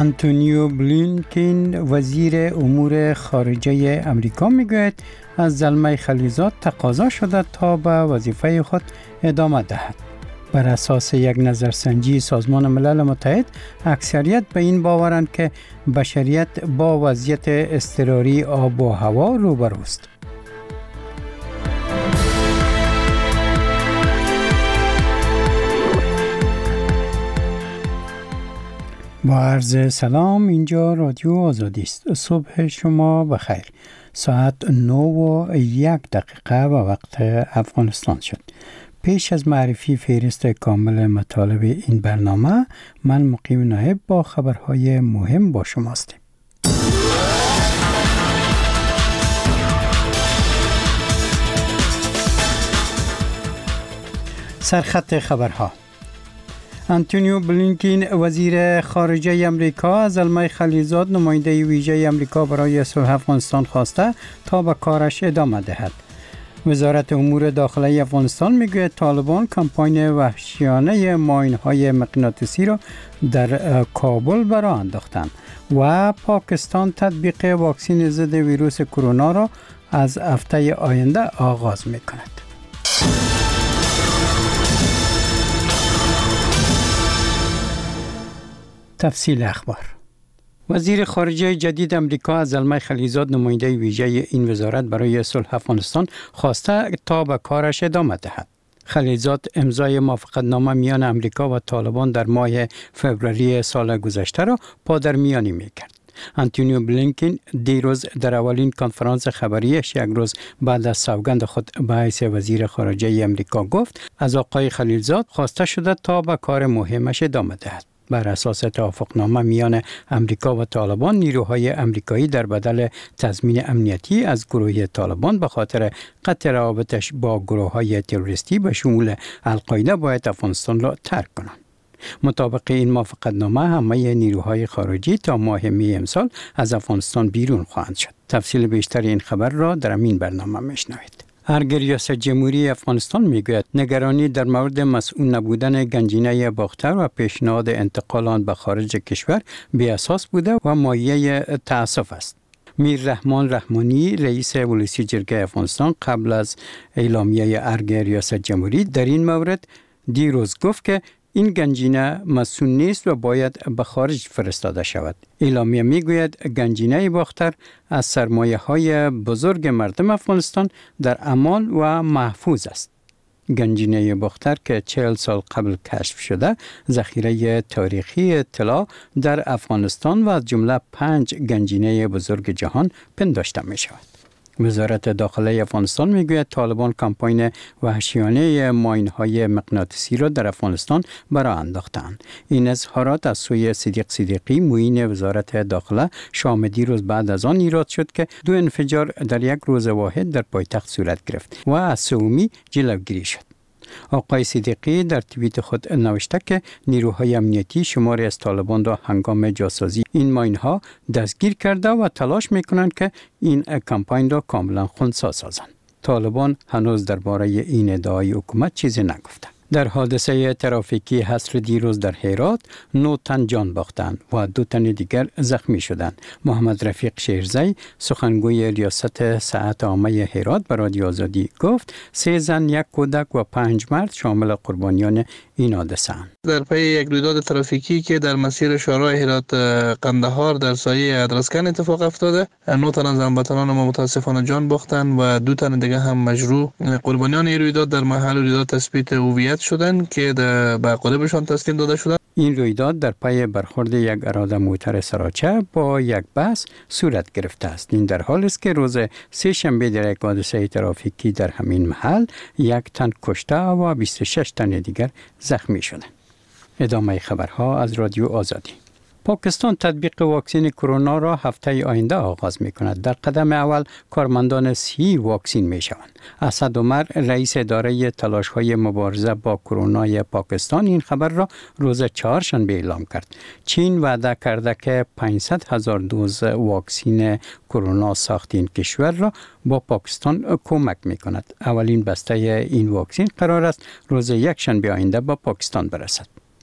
آنتونیو بلینکن وزیر امور خارجه امریکا میگوید از زلمه خلیزاد تقاضا شده تا به وظیفه خود ادامه دهد. بر اساس یک نظرسنجی سازمان ملل متحد، اکثریت به این باورند که بشریت با وضعیت اضطراری آب و هوا روبروست. با عرض سلام، اینجا رادیو آزادی است. صبح شما بخیر. ساعت 9:01 و وقت افغانستان شد. پیش از معرفی فهرست کامل مطالب این برنامه، من مقیم نایب با خبرهای مهم با شما هستم. سرخط خبرها: آنتونیو بلینکن وزیر خارجه امریکا از زلمه خلیزاد نماینده ویژه امریکا برای صلح افغانستان خواسته تا به کارش ادامه دهد. وزارت امور داخلی افغانستان میگوید طالبان کمپاین وحشیانه ماین‌های مغناطیسی را در کابل برآ انداختند و پاکستان تطبیق واکسن ضد ویروس کرونا را از هفته آینده آغاز میکند. تفصیل اخبار: وزیر خارجه جدید امریکا از زلمه خلیزاد نماینده ویژه این وزارت برای صلح افغانستان خواسته تا به کارش ادامه دهد. خلیزاد امضای موافقتنامه میان امریکا و طالبان در ماه فوریه سال گذشته را پادرمیانی میکرد. آنتونیو بلینکن دیروز در اولین کنفرانس خبریش یک روز بعد از سوگند خود به حیث وزیر خارجه امریکا گفت از آقای خلیزاد خواسته شده تا به کار مهمش ادامه دهد. بر اساس توافقنامه میان امریکا و طالبان، نیروهای امریکایی در بدل تضمین امنیتی از گروه طالبان به خاطر قطع روابطش با گروه‌های تروریستی به شمول القاعده باید افغانستان را ترک کنند. مطابق این موافقتنامه همه نیروهای خارجی تا ماه می امسال از افغانستان بیرون خواهند شد. تفصیل بیشتر این خبر را در این برنامه میشنوید. ارگ ریاست جمهوری افغانستان میگوید نگرانی در مورد مسئول نبودن گنجینه باختر و پیشنهاد انتقال آن به خارج کشور بی اساس بوده و مایه تأسف است. میر رحمان رحمانی رئیس ولسی جرگه افغانستان قبل از اعلامیه ارگ ریاست جمهوری در این مورد دیروز گفت که این گنجینه مسئول نیست و باید به خارج فرستاده شود. اعلامیه میگوید گنجینه باختر از سرمایه‌های بزرگ مردم افغانستان در امان و محفوظ است. گنجینه باختر که 40 سال قبل کشف شده، ذخیره تاریخی اطلاع در افغانستان و از جمله 5 گنجینه بزرگ جهان پنداشته می شود. وزارت داخلی افغانستان میگوید طالبان کمپاین وحشیانه ماین‌های مغناطیسی را در افغانستان برآ انداختند. این اظهارات از سوی صدیق صدیقی معین وزارت داخله شام دیروز بعد از آن ایراد شد که 2 انفجار در یک روز واحد در پایتخت صورت گرفت و از سومی جلوگیری شد. آقای صدیقی در توییت خود نوشته که نیروهای امنیتی شماری از طالبان را هنگام جاسازی این ماین‌ها دستگیر کرده و تلاش می‌کنند که این کمپاین را کاملا خنثی سازند. طالبان هنوز درباره این ادعای حکومت چیزی نگفته. در حادثه ترافیکی حصر دیروز در هرات 9 تن جان باختند و 2 تن دیگر زخمی شدند. محمد رفیق شیرزی سخنگوی ریاست صحت عامه هرات به رادیو آزادی گفت 3 زن، 1 کودک و 5 مرد شامل قربانیان این حادثه اند. در پی یک رویداد ترافیکی که در مسیر شهرهای هرات قندهار در سایه ادرسکن اتفاق افتاده، 9 تن از هموطنان ما متاسفانه جان باختند و 2 تن دیگر هم مجروح. قربانیان این رویداد در محل رویداد تثبیت هویت شدند که به قالبشان تسلیم داده شدند. این رویداد در پی برخورد یک اراده موتر سراچه با یک بس صورت گرفته است. این در حالی است که روز سه شنبه در یک حادثه ترافیکی در همین محل 1 تن کشته و 26 تن دیگر زخمی شدند. ادامه خبرها از رادیو آزادی. پاکستان تطبیق واکسن کرونا را هفته آینده آغاز می کند. در قدم اول کارمندان 30 واکسن می شوند. اسد عمر رئیس اداره تلاش‌های مبارزه با کرونا پاکستان این خبر را روز چهارشنبه اعلام کرد. چین وعده کرده که 500,000 دوز واکسن کرونا ساخت این کشور را با پاکستان کمک می کند. اولین بسته این واکسن قرار است روز یکشنبه آینده با پاکستان برسد.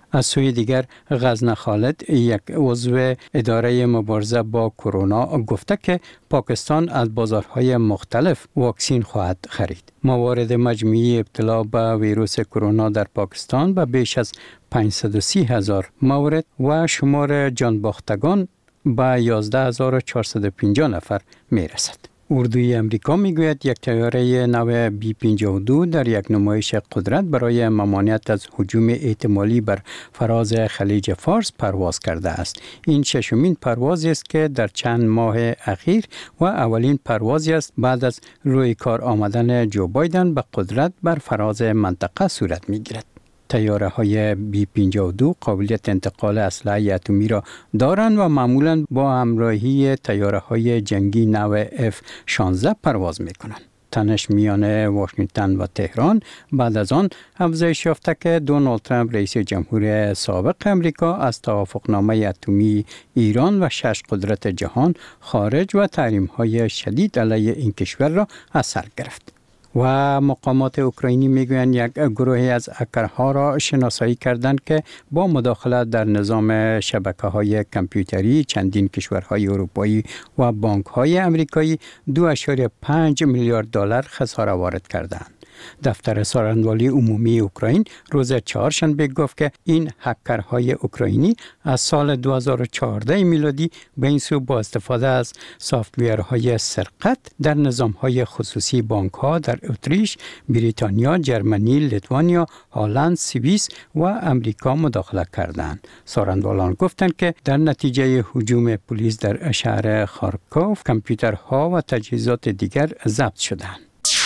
از سوی دیگر غزنه خالد یک عضو اداره مبارزه با کرونا گفته که پاکستان از بازارهای مختلف واکسین خواهد خرید. موارد مجموعی ابتلا به ویروس کرونا در پاکستان به بیش از 530,000 مورد و شمار جانباختگان به 11,450 نفر می رسد. اردوی امریکا میگوید یک طیاره نو B-52 در یک نمایش قدرت برای ممانعت از هجوم احتمالی بر فراز خلیج فارس پرواز کرده است. این ششمین پروازی است که در چند ماه اخیر و اولین پروازی است بعد از روی کار آمدن جو بایدن به قدرت بر فراز منطقه صورت میگیرد. طیاره های B-52 قابلیت انتقال اسلحه اتمی را دارند و معمولاً با همراهی طیاره های جنگی نو F-16 پرواز می کنند. تنش میان واشنگتن و تهران بعد از آن افزایش یافته که دونالد ترامپ رئیس جمهور سابق امریکا از توافقنامه اتمی ایران و 6 قدرت جهان خارج و تحریم‌های شدید علیه این کشور را از سر گرفت. و مقامات اوکراینی میگویند یک گروهی از هکرها را شناسایی کردند که با مداخلت در نظام شبکه‌های کامپیوتری چندین کشورهای اروپایی و بانک‌های امریکایی 2.5 میلیارد دلار خساره وارد کردند. دفتر سخنگوی عمومی اوکراین روز چهارشنبه گفت که این هکرهای اوکراینی از سال 2014 میلادی به این سو با استفاده از سافت‌ویرهای سرقت در نظام‌های خصوصی بانک‌ها در اتریش، بریتانیا، جرمنی، لیتوانیا، هلند، سوئیس و امریکا مداخله کردند. سخنگویان گفتند که در نتیجه هجوم پلیس در شهر خارکوف کامپیوترها و تجهیزات دیگر ضبط شدند.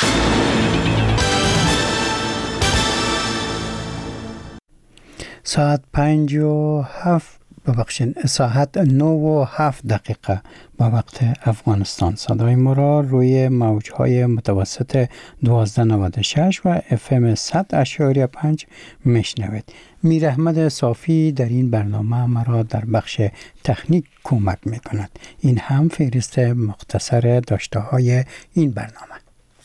ساعت 9:07 با وقت افغانستان. صدای ما را روی موجهای متوسط 1296 و FM 100.5 میشنوید. میر احمد صافی در این برنامه مرا در بخش تکنیک کمک میکند. این هم فهرست مختصر داشته های این برنامه.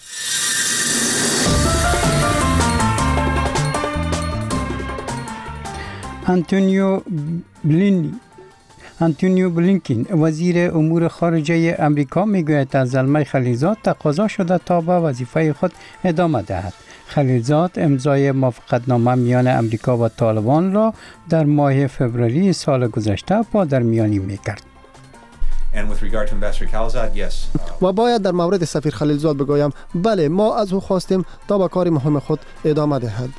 آنتونیو بلینکن وزیر امور خارجه امریکا میگوید از زلمه خلیلزاد تقاضا شده تا به وظیفه خود ادامه دهد. خلیلزاد امضای موافقتنامه میان امریکا و طالبان را در ماه فوریه سال گذشته پادرمیانی میکرد. و باید در مورد سفیر خلیلزاد بگویم بله، ما از او خواستیم تا به کار مهم خود ادامه دهد.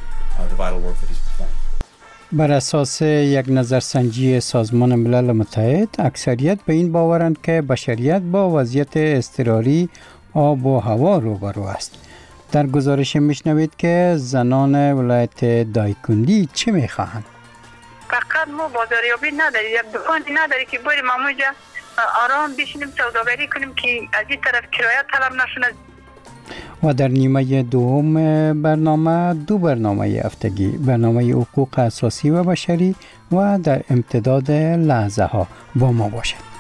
بر اساس یک نظرسنجی سازمان ملل متحد، اکثریت به این باورند که بشریت با وضعیت اضطراری آب و هوا روبرو است. در گزارش میشنوید که زنان ولایت دایکندی چه میخواهند. فقط ما بازاریابی نداریم، یک دکانی نداری که بریم همونجا آرام بشینیم سوداگری کنیم که از این طرف کرایه طلب نشونه. و در نیمه دوم برنامه دو برنامه هفتگی، برنامه حقوق اساسی و بشری و در امتداد لحظه ها با ما باشد.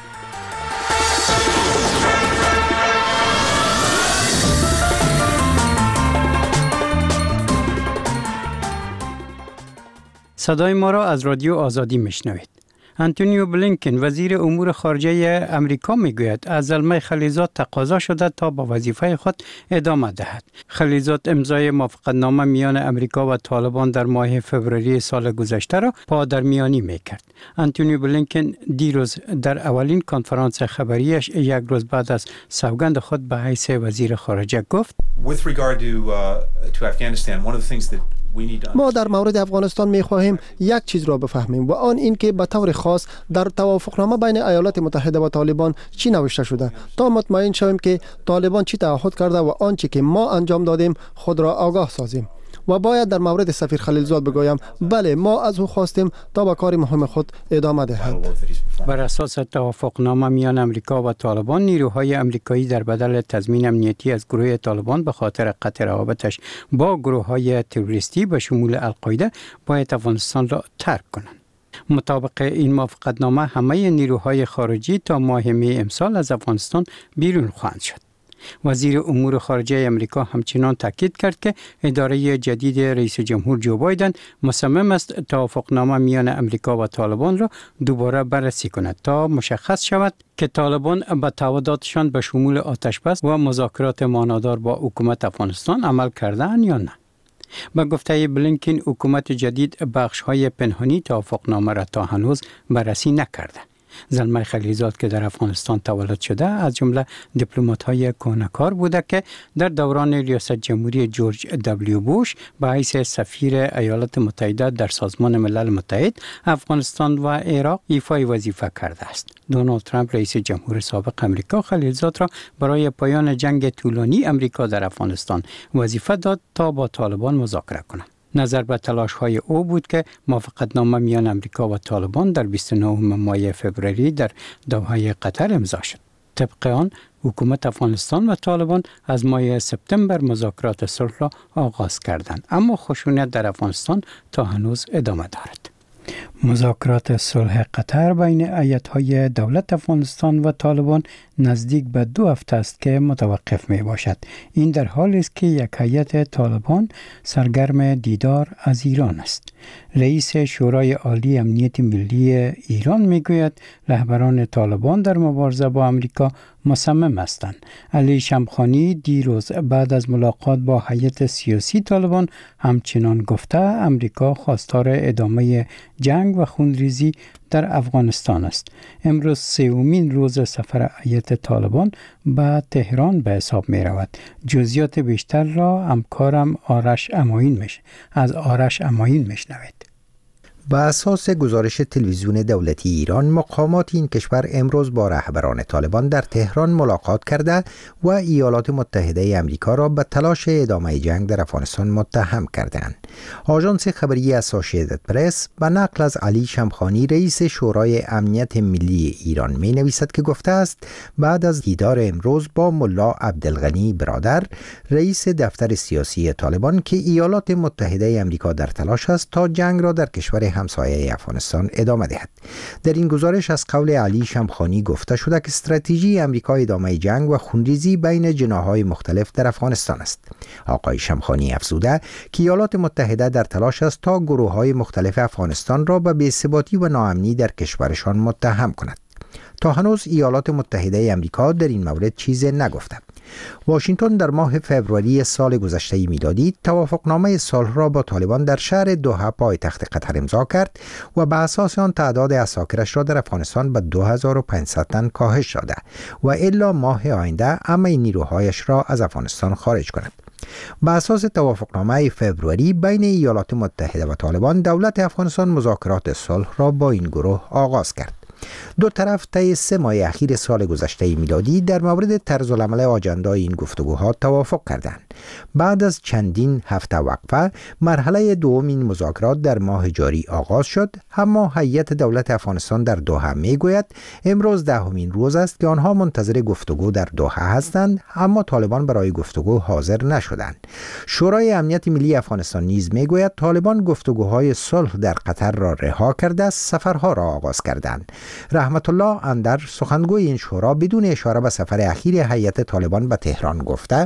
صدای ما را از رادیو آزادی میشنوید. آنتونیو بلینکن وزیر امور خارجه امریکا میگوید از زلمه خلیلزاد تقاضا شده تا با وظیفه خود ادامه دهد. خلیلزاد امضای موافقتنامه میان امریکا و طالبان در ماه فوریه سال گذشته را پادرمیانی میکرد. آنتونیو بلینکن دیروز در اولین کنفرانس خبریش یک روز بعد از سوگند خود به حیث وزیر خارجه گفت: ما در مورد افغانستان می‌خواهیم یک چیز را بفهمیم و آن این که به طور خاص در توافقنامه بین ایالات متحده و طالبان چی نوشته شده تا مطمئن شویم که طالبان چی تعهد کرده و آنچه که ما انجام دادیم خود را آگاه سازیم. و باید در مورد سفیر خلیلزاد بگویم بله، ما از او خواستیم تا به کار مهم خود ادامه دهد. بر اساس توافقنامه میان امریکا و طالبان، نیروهای امریکایی در بدل تضمین امنیتی از گروه طالبان به خاطر قطع روابطش با گروه‌های تروریستی به شمول القاعده باید افغانستان را ترک کنند. مطابق این موافقتنامه همه نیروهای خارجی تا ماه می امسال از افغانستان بیرون خواهند شد. وزیر امور خارجه امریکا همچنان تاکید کرد که اداره جدید رئیس جمهور جو بایدن مصمم است توافقنامه میان امریکا و طالبان را دوباره بررسی کند تا مشخص شود که طالبان به تعهداتشان به شمول آتشبس و مذاکرات معنادار با حکومت افغانستان عمل کرده‌اند یا نه. با گفته بلینکن، حکومت جدید بخش‌های پنهانی توافقنامه را تا هنوز بررسی نکرده. زلمه خلیزاد که در افغانستان تولد شده از جمله دیپلمات‌های کهنه‌کار بوده که در دوران ریاست جمهوری جورج دبلیو بوش به حیث سفیر ایالات متحده در سازمان ملل متحد، افغانستان و عراق ایفای وظیفه کرده است. دونالد ترامپ رئیس جمهور سابق امریکا خلیزاد را برای پایان جنگ طولانی امریکا در افغانستان وظیفه داد تا با طالبان مذاکره کند. نظر به تلاش‌های او بود که موافقتنامه میان امریکا و طالبان در 29 ماه فوریه در دوحه قطر امضا شد. طبق آن حکومت افغانستان و طالبان از ماه سپتامبر مذاکرات صلح را آغاز کردند، اما خشونت در افغانستان تا هنوز ادامه دارد. مذاکرات صلح قطر بین ایت‌های دولت افغانستان و طالبان نزدیک به 2 هفته است که متوقف می باشد. این در حالی است که یک هیئت طالبان سرگرم دیدار از ایران است. رئیس شورای عالی امنیت ملی ایران می گوید رهبران طالبان در مبارزه با امریکا مصمم هستند. علی شمخانی دیروز بعد از ملاقات با هیئت سیاسی طالبان همچنان گفته امریکا خواستار ادامه جنگ و خونریزی در افغانستان است. امروز 3مین روز سفر هیئت طالبان به تهران به حساب می رود. جزئیات بیشتر را همکارم آرش اماین میشنوید. بر اساس گزارش تلویزیون دولتی ایران، مقامات این کشور امروز با رهبران طالبان در تهران ملاقات کرده و ایالات متحده آمریکا را به تلاش ادامه جنگ در افغانستان متهم کردند. آژانس خبری اسوسییتد پرس به نقل از علی شمخانی رئیس شورای امنیت ملی ایران می نویسد که گفته است بعد از دیدار امروز با ملا عبدالغنی برادر رئیس دفتر سیاسی طالبان که ایالات متحده آمریکا در تلاش است تا جنگ را در کشور همسایه افغانستان ادامه دهد. در این گزارش از قول علی شمخانی گفته شده که استراتژی آمریکا ادامه جنگ و خونریزی بین جناح‌های مختلف در افغانستان است. آقای شمخانی افزوده که ایالات متحده در تلاش است تا گروه‌های مختلف افغانستان را به بی‌ثباتی و ناامنی در کشورشان متهم کند. تا هنوز ایالات متحده آمریکا در این مورد چیزی نگفته. واشنگتن در ماه فوریه سال گذشته میلادی توافقنامه صلح را با طالبان در شهر دوحه پایتخت قطر امضا کرد و به اساس آن تعداد اساکرش را در افغانستان به 2500 تن کاهش داده و الا ماه آینده همه نیروهایش را از افغانستان خارج کند. به اساس توافقنامه فوریه بین ایالات متحده و طالبان، دولت افغانستان مذاکرات صلح را با این گروه آغاز کرد. دو طرف طی 3 ماه اخیر سال گذشته میلادی در مورد طرز العمل آجندای این گفتگوها توافق کردند. بعد از چندین هفته وقفه، مرحله دوم این مذاکرات در ماه جاری آغاز شد، اما هیئت دولت افغانستان در دوحه میگوید امروز 10مین روز است که آنها منتظر گفتگو در دوحه هستند، اما طالبان برای گفتگو حاضر نشدند. شورای امنیت ملی افغانستان نیز میگوید طالبان گفتگوهای صلح در قطر را رها کرده سفرها را آغاز کردند. رحمت الله اندر، سخنگوی این شورا، بدون اشاره به سفر اخیر هیئت طالبان به تهران گفته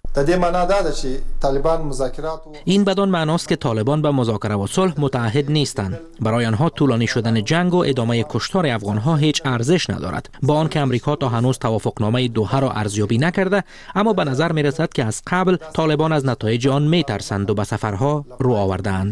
این بدان معناست که طالبان به مذاکره و صلح متعهد نیستند. برای آنها طولانی شدن جنگ و ادامه کشتار افغانها هیچ ارزش ندارد. با آنکه امریکا تا هنوز توافقنامه دوحه را ارزیابی نکرده، اما به نظر می رسد که از قبل طالبان از نتایج آن می ترسند و به سفرها رو آوردند.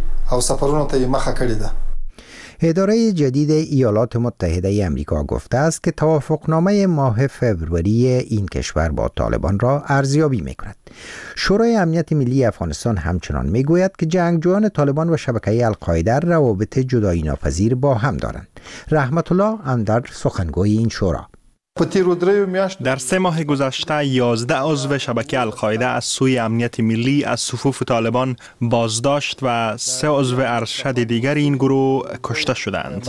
اداره جدید ایالات متحده آمریکا گفته است که توافقنامه ماه فوریه این کشور با طالبان را ارزیابی می‌کند. شورای امنیت ملی افغانستان همچنان می‌گوید که جنگجویان طالبان و شبکه القاعده روابط جدایی ناپذیر با هم دارند. رحمت الله اندر، سخنگوی این شورا: در 3 ماه گذشته 11 عضو شبکه القاعده از سوی امنیت ملی از صفوف طالبان بازداشت و 3 عضو ارشد دیگر این گروه کشته شدند.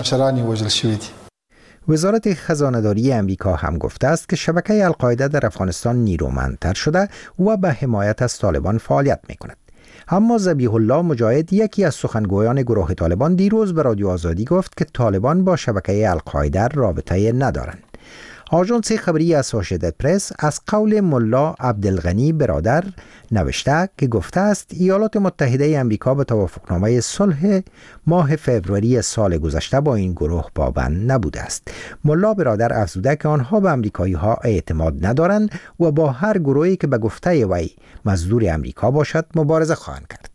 وزارت خزانه‌داری امریکا هم گفته است که شبکه القاعده در افغانستان نیرومندتر شده و به حمایت از طالبان فعالیت می‌کند. اما ذبیح الله مجاهد، یکی از سخنگویان گروه طالبان، دیروز به رادیو آزادی گفت که طالبان با شبکه القاعده رابطه ندارند. آژانس خبری اسوسییتد پرس از قول ملا عبدالغنی برادر نوشته که گفته است ایالات متحده آمریکا به توافقنامه صلح ماه فوریه سال گذشته با این گروه پابند نبوده است. ملا برادر افزوده که آنها به آمریکایی‌ها اعتماد ندارند و با هر گروهی که به گفته وی مزدور آمریکا باشد مبارزه خواهند کرد.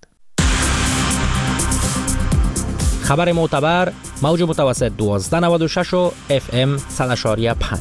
خبر معتبر موج متوسط 1296 و FM 100.5.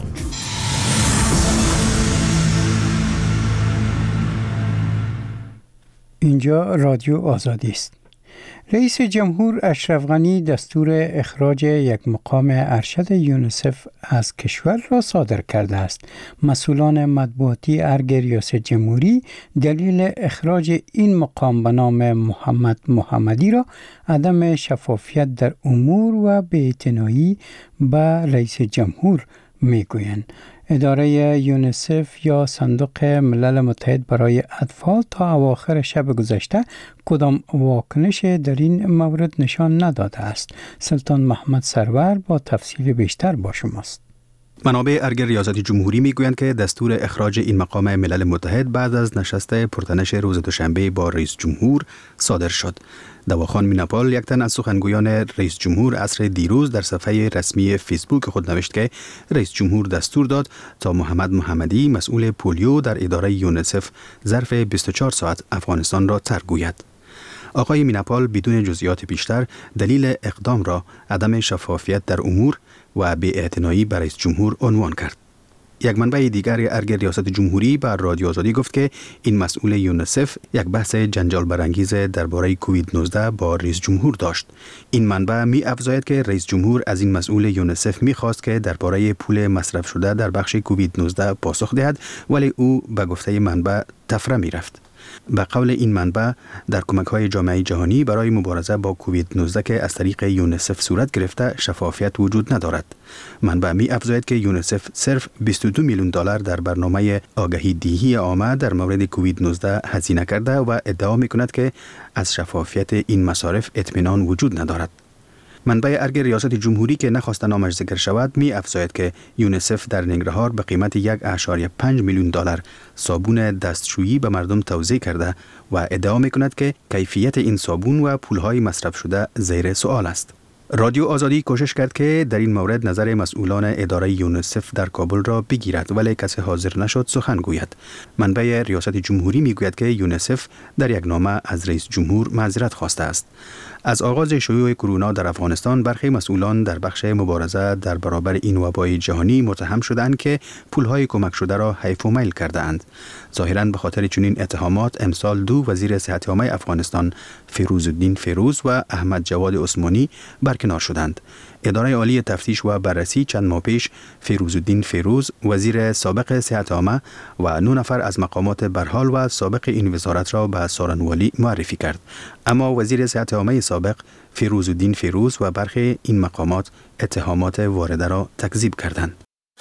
اینجا رادیو آزادی است. رئیس جمهور اشرف غنی دستور اخراج یک مقام ارشد یونیسف از کشور را صادر کرده است. مسئولان مطبوعاتی ارگ ریاست جمهوری دلیل اخراج این مقام به نام محمد محمدی را عدم شفافیت در امور و بی‌اعتنایی به رئیس جمهور میگویند. اداره یونیسف یا صندوق ملل متحد برای اطفال تا اواخر شب گذشته کدام واکنش در این مورد نشان نداده است. سلطان محمد سرور با تفصیل بیشتر با شماست. منابع ارگ ریاست جمهوری میگویند که دستور اخراج این مقام ملل متحد بعد از نشست پرتنش روز دوشنبه با رئیس جمهور صادر شد. دواخان میناپال یک تن از سخنگویان رئیس جمهور عصر دیروز در صفحه رسمی فیسبوک خود نوشت که رئیس جمهور دستور داد تا محمد محمدی مسئول پولیو در اداره یونیسف ظرف 24 ساعت افغانستان را ترک گوید. آقای میناپال بدون جزئیات بیشتر دلیل اقدام را عدم شفافیت در امور و بی‌اعتنایی بر رئیس جمهور عنوان کرد. یک منبع دیگر ارگ ریاست جمهوری بر رادیو آزادی گفت که این مسئول یونیسف یک بحث جنجال برانگیز درباره کووید 19 با رئیس جمهور داشت. این منبع می افزاید که رئیس جمهور از این مسئول یونیسف می خواست که درباره پول مصرف شده در بخش کووید 19 پاسخ دهد، ولی او به گفته منبع تفره می رفت. به قول این منبع در کمک‌های جامعه جهانی برای مبارزه با کووید 19 که از طریق یونیسف صورت گرفته شفافیت وجود ندارد. منبع می افزاید که یونیسف صرف 22 میلیون دلار در برنامه آگهی دهی عامه در مورد کووید 19 هزینه کرده و ادعا می کند که از شفافیت این مصارف اطمینان وجود ندارد. منبع ارگ ریاست جمهوری که نخواست نامش ذکر شود می افزاید که یونیسف در ننگرهار به قیمت 1.5 میلیون دلار صابون دستشویی به مردم توزیع کرده و ادعا می کند که کیفیت این صابون و پولهای مصرف شده زیر سوال است. رادیو آزادی کوشش کرد که در این مورد نظر مسئولان اداره یونیسف در کابل را بگیرد، ولی کسی حاضر نشد سخن گوید. منبع ریاست جمهوری می گوید که یونیسف در یک نامه از رئیس جمهور معذرت خواسته است. از آغاز شیوع کرونا در افغانستان برخی مسئولان در بخش مبارزه در برابر این وبای جهانی متهم شدند که پولهای کمک شده را حیف و میل کرده اند. ظاهراً به خاطر چنین اتهامات امسال دو وزیر صحت عامه افغانستان فیروزالدین فیروز و احمد جواد عثمانی برکنار شدند. اداره عالی تفتیش و بررسی چند ماه پیش فیروزالدین فیروز وزیر سابق صحت عامه و 9 نفر از مقامات برحال و سابق این وزارت را به سارنوالی معرفی کرد، اما وزیر صحت عامه سابق فیروزالدین فیروز و برخی این مقامات اتهامات وارده را تکذیب کردند.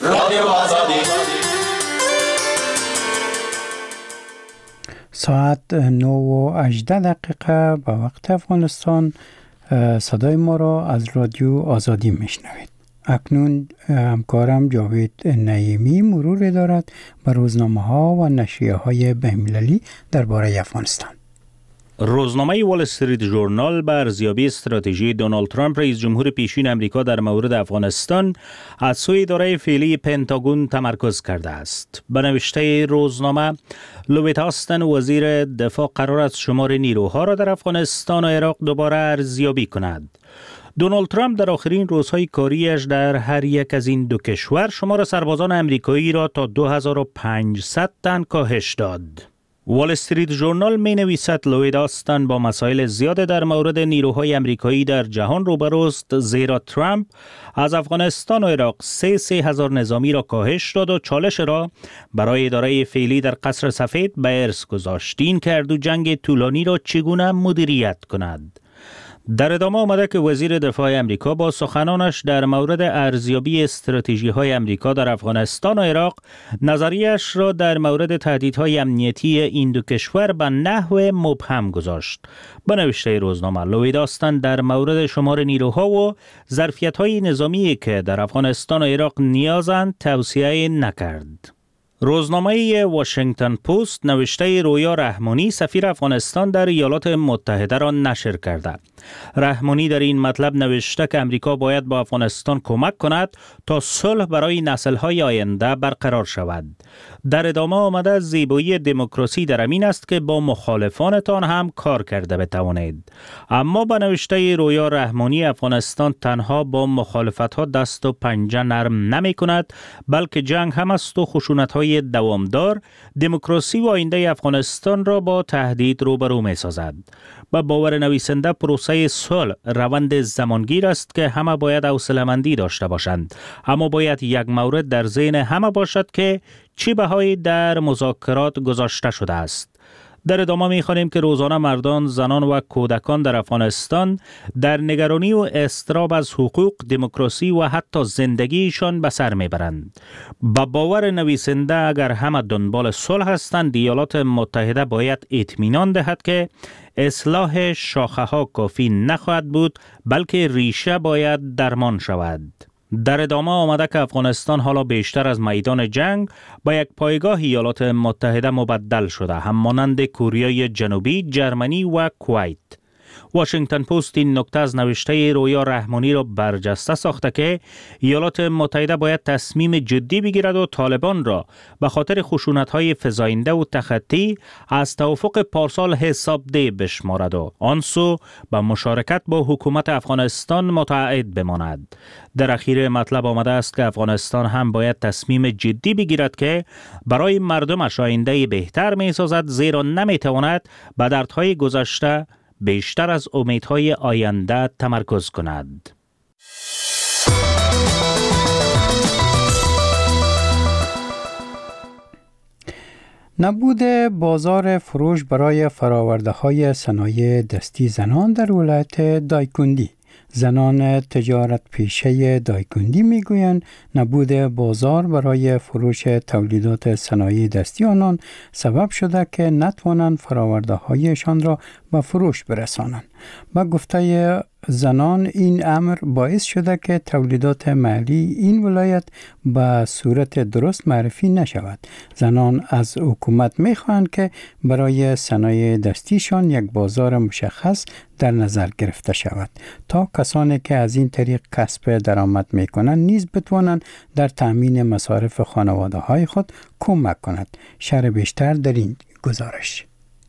ساعت 9:18 به وقت افغانستان صدای ما را از رادیو آزادی میشنوید. اکنون همکارم جاوید نعیمی مرور دارد بر روزنامه‌ها و نشریه‌های بین‌المللی درباره افغانستان. روزنامه وال استریت ژورنال بر ارزیابی استراتژی دونالد ترامپ رئیس جمهور پیشین امریکا در مورد افغانستان از سوی اداره فعلی پنتاگون تمرکز کرده است. به نوشته روزنامه، لوید آستن وزیر دفاع قرار است شمار نیروها را در افغانستان و عراق دوباره ارزیابی کند. دونالد ترامپ در آخرین روزهای کاریش در هر یک از این دو کشور شمار سربازان امریکایی را تا 2500 تن کاهش داد. وال استریت ژورنال می نویسد لوید آستن با مسائل زیاد در مورد نیروهای امریکایی در جهان روبروست، زیرا ترامپ از افغانستان و عراق 3,000 نظامی را کاهش داد و چالش را برای اداره فعلی در قصر سفید به ارث گذاشت. این کرد و جنگ طولانی را چگونه مدیریت کند. در ادامه آمده که وزیر دفاع امریکا با سخنانش در مورد ارزیابی استراتژی‌های امریکا در افغانستان و عراق نظریه‌اش را در مورد تهدیدهای امنیتی این دو کشور به نحو مبهم گذاشت. به نوشته روزنامه لوید آستن در مورد شمار نیروها و ظرفیت‌های نظامی که در افغانستان و عراق نیازند توصیه نکرد. روزنامه واشنگتن پست نوشته رویا رحمانی سفیر افغانستان در ایالات متحده را نشر کرده. رحمانی در این مطلب نوشته که امریکا باید با افغانستان کمک کند تا صلح برای نسل‌های آینده برقرار شود. در ادامه آمده زیبایی دموکراسی در امین است که با مخالفانتان هم کار کرده بتوانید. اما به نوشته رویا رحمانی افغانستان تنها با مخالفت‌ها دست و پنجه نرم نمی کند، بلکه جنگ هم است و خشونت‌های دوامدار دموکراسی و آینده افغانستان را با تهدید روبرو می سازد. با باور نویسنده پروسه صلح روند زمانگیر است که همه باید حوصله‌مندی داشته باشند، اما باید یک مورد در ذهن همه باشد که چه بهایی در مذاکرات گذاشته شده است. در ادامه می‌خوانیم که روزانه مردان، زنان و کودکان در افغانستان در نگرانی و اضطراب از حقوق، دموکراسی و حتی زندگیشان به سر میبرند. با باور نویسنده اگر همه دنبال صلح هستند، ایالات متحده باید اطمینان دهد که اصلاح شاخه‌ها کافی نخواهد بود، بلکه ریشه باید درمان شود. در ادامه آمده که افغانستان حالا بیشتر از میدان جنگ با یک پایگاه ایالات متحده مبدل شده، همانند کره جنوبی، جرمنی و کویت. واشنگتن پست این نکته از نوشته رویا رحمانی را برجسته ساخته که ایالات متحده باید تصمیم جدی بگیرد و طالبان را به خاطر خشونت‌های فزاینده و تخطی از توافق پارسال حسابده بشمارد و آنسو به مشارکت با حکومت افغانستان متعهد بماند. در اخیر مطلب آمده است که افغانستان هم باید تصمیم جدی بگیرد که برای مردمش آینده بهتر می‌سازد، زیرا نمی‌تواند به دردهای گذشته بیشتر از امیدهای آینده تمرکز کند. نبود بازار فروش برای فرآورده‌های صنایع دستی زنان در ولایت دایکندی. زنان تجارت پیشه دایکندی میگویند نبود بازار برای فروش تولیدات صنایع دستی آنان سبب شده که نتوانند فرآورده‌هایشان را به فروش برسانند. با گفته زنان این امر باعث شده که تولیدات محلی این ولایت به صورت درست معرفی نشود. زنان از حکومت می‌خواهند که برای صنایع دستیشان یک بازار مشخص در نظر گرفته شود تا کسانی که از این طریق کسب درآمد می‌کنند نیز بتوانند در تأمین مصارف خانواده‌های خود کمک کنند. شرح بیشتر در این گزارش.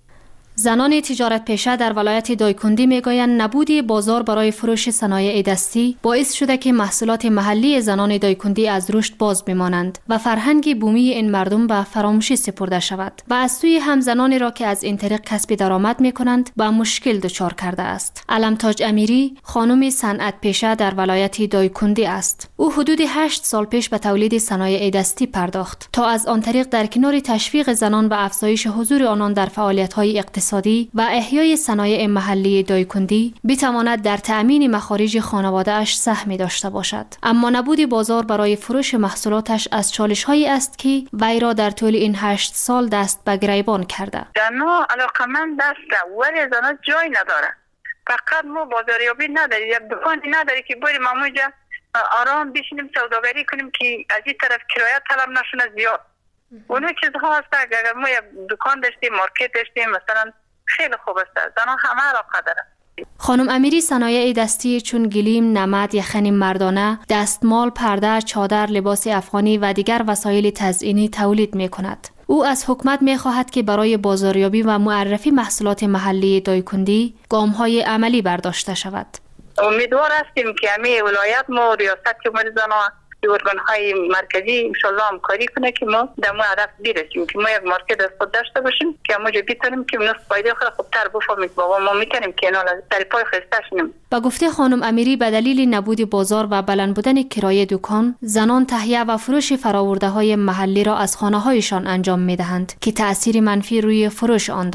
زنان تجارت پیشه در ولایت دایکندی میگویند نبودی بازار برای فروش صنایع دستی باعث شده که محصولات محلی زنان دایکندی از رشد باز بمانند و فرهنگ بومی این مردم به فراموشی سپرده شود و از سوی هم زنانی را که از این طریق کسب درآمد میکنند به مشکل دچار کرده است. علمتاج امیری خانم صنعت پیشه در ولایت دایکندی است. او حدود 8 سال پیش به تولید صنایع دستی پرداخت تا از آن طریق در کنار تشویق زنان و افزایش حضور آنان در فعالیت‌های اقتصادی و احیای صنایع محلی دایکندی بتواند در تأمین مخارج خانواده‌اش سهمی داشته باشد. اما نبود بازار برای فروش محصولاتش از چالش‌هایی است که وی را در طول این 8 سال دست به گریبان کرده. زنها علاقمند است ولی زنها جای نداره. فقط ما بازاریابی نداریم، یک دکانی نداری که بریم همونجا آرام بشینیم سوداگری کنیم که از این طرف کرایه طلب نشونه زیاد. اونو چیزها هست اگر ما یک دکان داشتیم، مارکت داشتیم مثلا خیلی خوب است. زنها همه علاقه داره. خانم امیری صنایع دستی چون گلیم، نمد، یخنی مردانه، دستمال، پرده، چادر، لباس افغانی و دیگر وسایل تزئینی تولید می کند. او از حکومت می خواهد که برای بازاریابی و معرفی محصولات محلی دایکندی گام‌های عملی برداشته شود. امیدوار هستیم که همه ولایت ما ریاست جمهوری زنان ارگان‌های مرکزی انشالله همکاری کنه که ما در ما هدف برسیم که ما یک مارکت از خود داشته باشیم که ما بتونیم که نصف فایده خود خوبتر بفهمیم بابا ما میتونیم که اینا سر پای خسته شیم. با گفته خانم امیری به دلیل نبود بازار و بلند بودن کرایه دکان، زنان تهیه و فروش فرآورده‌های محلی را از خانه‌هایشان انجام می‌دهند که تأثیر منفی روی فروش آن دارد.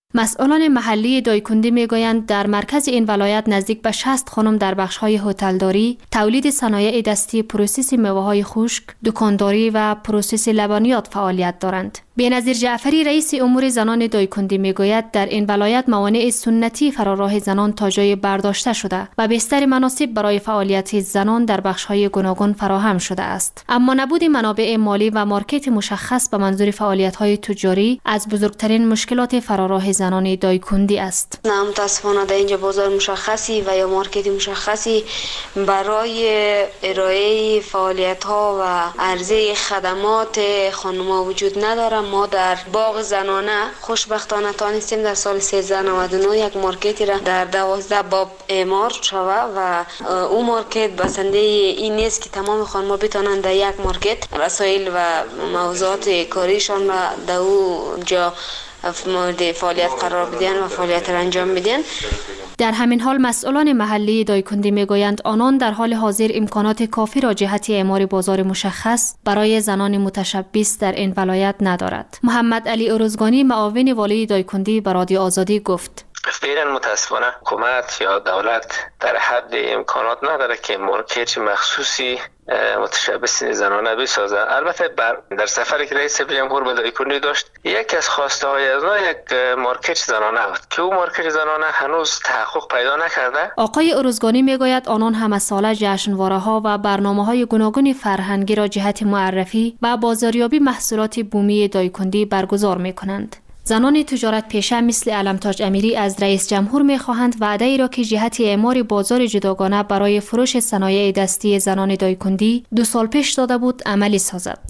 مسئولان محلی دایکندی میگویند در مرکز این ولایت نزدیک به 60 خانم در بخش‌های هتلداری، تولید صنایع دستی، پروسس میوه‌های خشک، دکانداری و پروسس لبنیات فعالیت دارند. بینظیر جعفری رئیس امور زنان دایکندی میگوید در این ولایت موانع سنتی فراراه زنان تا جای برداشته شده و بستر مناسب برای فعالیت زنان در بخش‌های گوناگون فراهم شده است. اما نبود منابع مالی و مارکت مشخص به منظور فعالیت‌های تجاری از بزرگترین مشکلات فراراه زنان دایکندی است. متاسفانه در اینجا بازار مشخصی و یا مارکت مشخصی برای ارائه فعالیت‌ها و عرضه خدمات خانم‌ها وجود ندارد. ما در باغ زنانه خوشبختانه تانستیم در سال 1399 یک مارکتی را در 12 باب اعمار شوه و اون مارکت بسنده این نیست که تمام خانم‌ها بتونن در یک مارکت وسایل و موضوعات کاریشان را در اونجا مورد فعالیت قرار بدین و فعالیت را انجام بدین. در همین حال مسئولان محلی دایکندی میگویند آنان در حال حاضر امکانات کافی را جهت اعمار بازار مشخص برای زنان متشبث در این ولایت ندارد. محمد علی ارزگانی معاون والی دایکندی به رادیو آزادی گفت: فعلا متاسفانه حکومت یا دولت در حد امکانات نداره که مارکت مخصوصی متشبث زنانه بسازه. البته در سفری که رئیس جمهور به دایکندی داشت، یکی از خواسته های از ما یک مارکت زنانه بود که اون مارکت زنانه هنوز تحقق پیدا نکرده. آقای ارزگانی میگوید آنان همه ساله جشنواره ها و برنامه‌های گوناگون فرهنگی را جهت معرفی و بازاریابی محصولات بومی دایکندی برگزار میکنند. زنان تجارت پیشه مثل علمتاج امیری از رئیس جمهور می‌خواهند وعده ای را که جهت اعمار بازار جداگانه برای فروش صنایع دستی زنان دایکندی 2 سال پیش داده بود عملی سازد.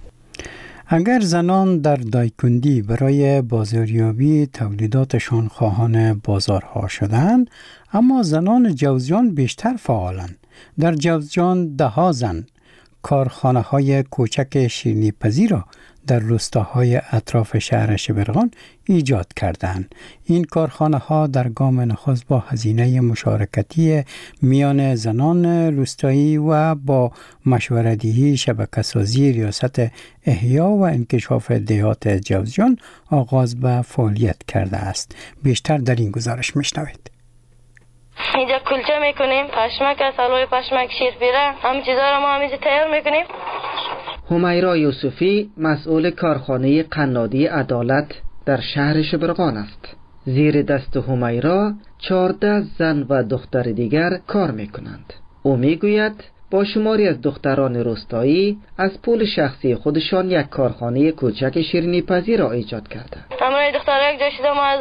اگر زنان در دایکندی برای بازاریابی تولیداتشان خواهان بازارها شدند، اما زنان جوزجان بیشتر فعالند. در جوزجان 10 زن کارخانه‌های کوچک شیرینی پزی را در روستاهای اطراف شهر شبرغان ایجاد کردند. این کارخانه‌ها در گام نخست با هزینه مشارکتی میان زنان روستایی و با مشوره‌دهی شبکه‌سازی ریاست احیا و انکشاف دهات جوزجان آغاز به فعالیت کرده است. بیشتر در این گزارش میشنوید. اینجا کلچه میکنیم، پشمک است، حلوای پشمک، شیرپیره، همه چیزا رو ما همیشه تیار میکنیم. همیرا یوسفی مسئول کارخانه قنادی عدالت در شهر شبرغان است. زیر دست همیرا 14 زن و دختر دیگر کار میکنند. او میگوید با شماری از دختران روستایی از پول شخصی خودشان یک کارخانه کوچک شیرینی پزی را ایجاد کرده. همراه دختر یک جا شدم از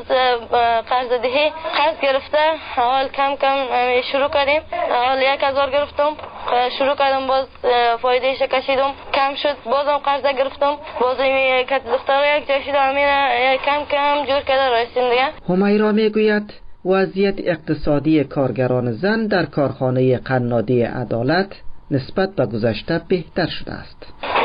قرض دهی قرض گرفته، حال کم کم شروع کردیم. حال 1000 گرفتم، شروع کردم، باز فایدهش کشیدم، کم شد، بازم قرض گرفتم، باز یک دختر یک جا شدم، کم کم جور کرده رسیدم دیگه. همیرا میگوید وضعیت اقتصادی کارگران زن در کارخانه قنادی عدالت نسبت به گذشته بهتر شده است.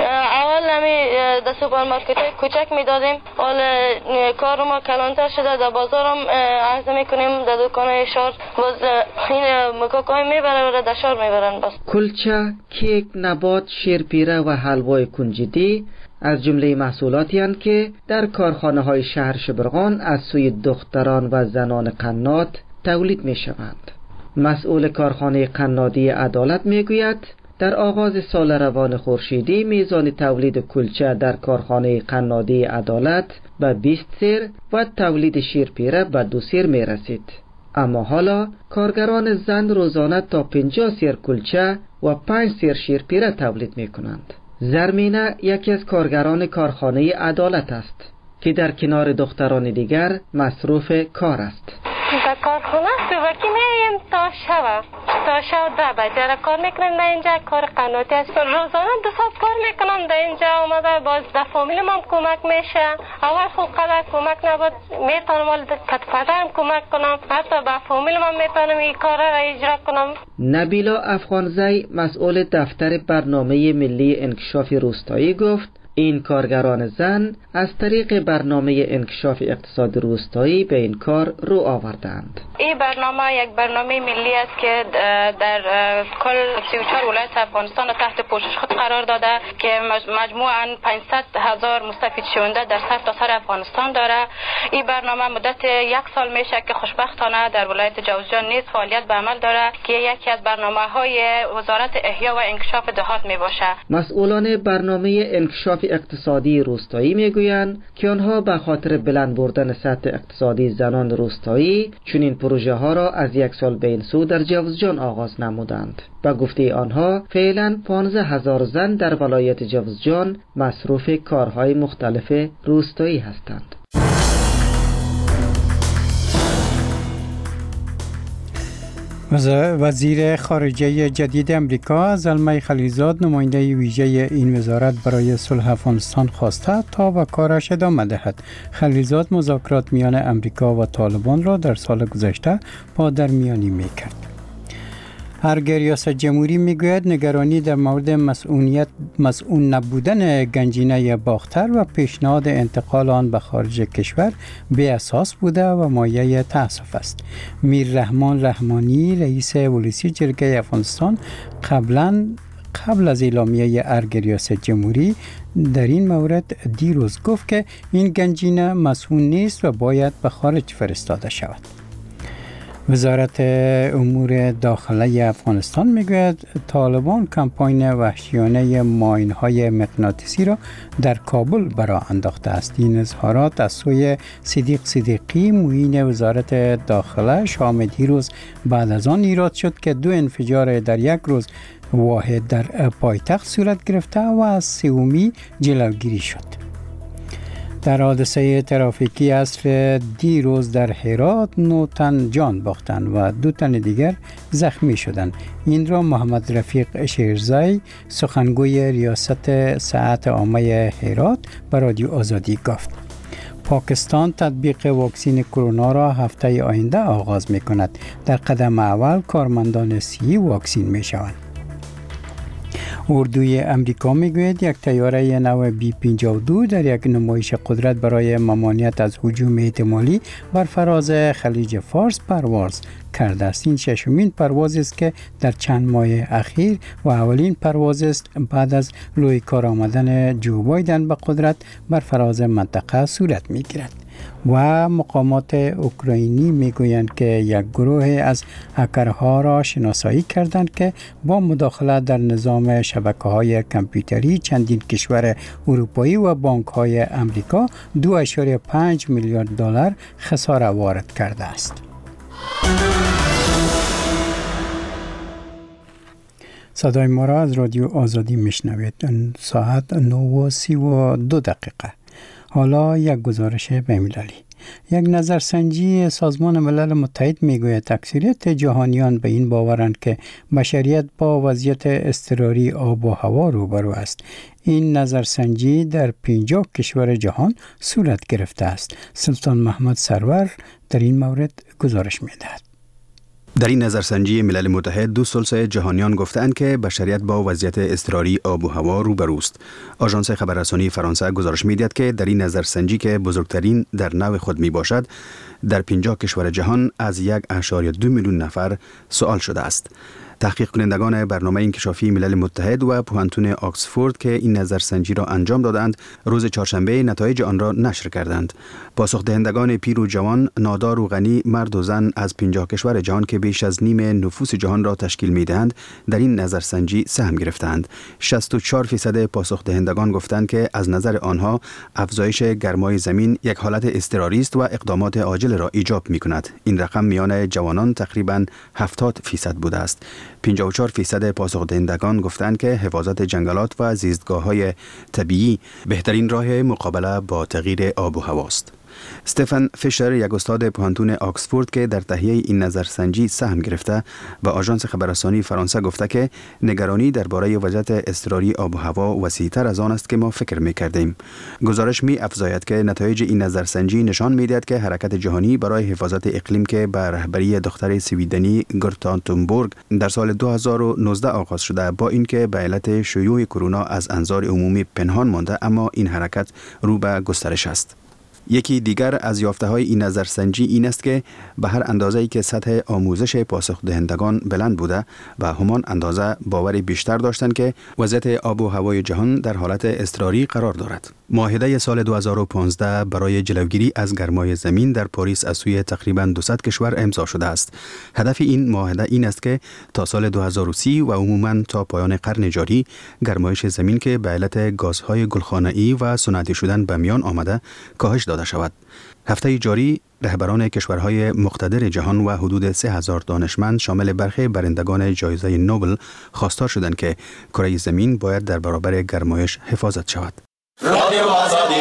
اول همی در سوپرمارکت کوچک میدادیم، حال کار ما کلانتر شده، در بازارم عرضه میکنیم، در دکانهای شهر باز این مکاکای میبره و در شهر میبرن. باز کلچه، کیک، نبات، شیرپیره و حلوای کنجدی از جمله محصولاتی هستند که در کارخانه های شهر شبرغان از سوی دختران و زنان قناد تولید می شوند. مسئول کارخانه قنادی عدالت می گوید در آغاز سال روان خورشیدی میزان تولید کلچه در کارخانه قنادی عدالت به 20 سیر و تولید شیرپیره به 2 سیر می رسید. اما حالا کارگران زن روزانه تا 50 سیر کلچه و 5 سیر شیرپیره تولید می کنند. زرمینه یکی از کارگران کارخانه عدالت است که در کنار دختران دیگر مصروف کار است. در کارخانه صبحی میایم تا شب 10 بجه کار میکنم. در اینجا کار قناتی است. روزانه 2 ساعت کار میکنم. در اینجا آمده باز در فامیلم هم کمک میشه. اول خوب قدر کمک نبود، میتونم ولی پدرم کمک کنم، حتی به فامیلم هم میتونم این کار را اجرا کنم. نبیلا افغانزی مسئول دفتر برنامه ملی انکشاف روستایی گفت این کارگران زن از طریق برنامه انکشاف اقتصاد روستایی به این کار رو آوردند. این برنامه یک برنامه ملی است که در کل 34 ولایت افغانستان تحت پوشش خود قرار داده که مجموعاً 500,000 مستفید شونده در سرتاسر افغانستان داره. این برنامه مدت 1 سال میشه که خوشبختانه در ولایت جوزجان نیز فعالیت به عمل داره که یکی از برنامه‌های وزارت احیا و انکشاف دهات میباشه. مسئولان برنامه انکشاف اقتصادی روستایی میگویند که آنها به خاطر بلند بردن سطح اقتصادی زنان روستایی چنین پروژه ها را از 1 سال به این سو در جوزجان آغاز نمودند. با گفته آنها فعلا 15,000 زن در ولایت جوزجان مصروف کارهای مختلف روستایی هستند. وزیر خارجه جدید امریکا زلمه خلیزاد نماینده ویژه این وزارت برای صلح افغانستان خواسته تا به کارش ادامه دهد. خلیزاد مذاکرات میان امریکا و طالبان را در سال گذشته پادرمیانی میکرد. هرگاه ریاست جمهوری میگوید نگرانی در مورد مسئول نبودن گنجینه باختر و پیشنهاد انتقال آن به خارج کشور بی اساس بوده و مایه تأسف است. میر رحمان رحمانی رئیس ولسی جرگه افغانستان قبل از اعلامیه ارگ ریاست جمهوری در این مورد دیروز گفت که این گنجینه مسئول نیست و باید به خارج فرستاده شود. وزارت امور داخلی افغانستان میگوید طالبان کمپاین وحشیانه ماین‌های مغناطیسی را در کابل برا انداخته است. این اظهارات از سوی صدیق صدیقی معین وزارت داخله شام دیروز بعد از آن ایراد شد که 2 انفجار در یک روز واحد در پایتخت صورت گرفته و از سومی جلوگیری شد. در حادثه ترافیکی عصر دیروز در هرات 9 تن جان باختند و 2 تن دیگر زخمی شدند. این را محمد رفیق شیرزای سخنگوی ریاست صحت عامه هرات به رادیو آزادی گفت. پاکستان تطبیق واکسین کرونا را هفته آینده آغاز می کند. در قدم اول کارمندان 30 واکسین می شوند. اردوی امریکا میگوید یک طیاره نو B-52 در یک نمایش قدرت برای ممانعت از هجوم احتمالی بر فراز خلیج فارس پرواز کرده است. این 6مین پرواز است که در چند ماه اخیر و اولین پرواز است بعد از روی کار آمدن جو بایدن به قدرت بر فراز منطقه صورت میگیرد. و مقامات اوکراینی میگویند که یک گروه از هکرها را شناسایی کردند که با مداخله در نظام شبکه‌های کامپیوتری چندین کشور اروپایی و بانک‌های امریکا 2.5 میلیارد دلار خساره وارد کرده است. صدای ما را از رادیو آزادی میشنوید. ساعت 9:32. حالا یک گزارش بین‌المللی. یک نظرسنجی سازمان ملل متحد میگوید اکثریت جهانیان به این باورند که بشریت با وضعیت اضطراری آب و هوا روبرو است. این نظرسنجی در 50 کشور جهان صورت گرفته است. سلطان محمد سرور در این مورد گزارش میدهد. در این نظرسنجی ملل متحد 2 ثلث جهانیان گفتند که بشریت با وضعیت اضطراری آب و هوا روبروست. آژانس خبررسانی فرانسه گزارش می‌دهد که در این نظرسنجی که بزرگترین در نوع خود میباشد در 50 کشور جهان از 1.2 میلیون نفر سوال شده است. تحقیق کنندگان برنامه انکشافی ملل متحد و پوهنتون آکسفورد که این نظرسنجی را انجام دادند روز چهارشنبه نتایج آن را نشر کردند. پاسخ دهندگان پیر و جوان، نادار و غنی، مرد و زن از 50 کشور جهان که بیش از نیم نفوس جهان را تشکیل می‌دهند در این نظرسنجی سهم گرفتند. 64% پاسخ دهندگان گفتند که از نظر آنها افزایش گرمای زمین یک حالت اضطراری است و اقدامات عاجل را ایجاب می‌کند. این رقم میان جوانان تقریباً 70% بوده است. 54% پاسخ دهندگان گفتند که حفاظت جنگلات و زیستگاه‌های طبیعی بهترین راه مقابله با تغییر آب و هواست. استفن فیشر، یک استاد پوهنتون آکسفورد که در تهیه این نظرسنجی سهم گرفته، به آژانس خبررسانی فرانسه گفته که نگرانی درباره وضعیت اضطراری آب و هوا وسیع‌تر از آن است که ما فکر می‌کردیم. گزارش می‌افزاید که نتایج این نظرسنجی نشان می‌دهد که حرکت جهانی برای حفاظت اقلیم که به رهبری دختر سویدنی گرتا تونبرگ در سال 2019 آغاز شده، با اینکه به علت شیوع کرونا از انظار عمومی پنهان مانده، اما این حرکت رو به گسترش است. یکی دیگر از یافته‌های این نظرسنجی این است که به هر اندازه‌ای که سطح آموزش پاسخ‌دهندگان بلند بوده، به همان اندازه باور بیشتر داشتند که وضعیت آب و هوای جهان در حالت اضطراری قرار دارد. معاهده سال 2015 برای جلوگیری از گرمای زمین در پاریس از سوی تقریباً 200 کشور امضا شده است. هدف این معاهده این است که تا سال 2030 و عموماً تا پایان قرن جاری گرمایش زمین که به علت گازهای گلخانه‌ای و صنعتی شدن به میان آمده کاهش داده شود. هفته جاری رهبران کشورهای مقتدر جهان و حدود 3000 دانشمند شامل برخی برندگان جایزه نوبل خواستار شدند که کره زمین باید در برابر گرمایش حفاظت شود. رادیو آزادی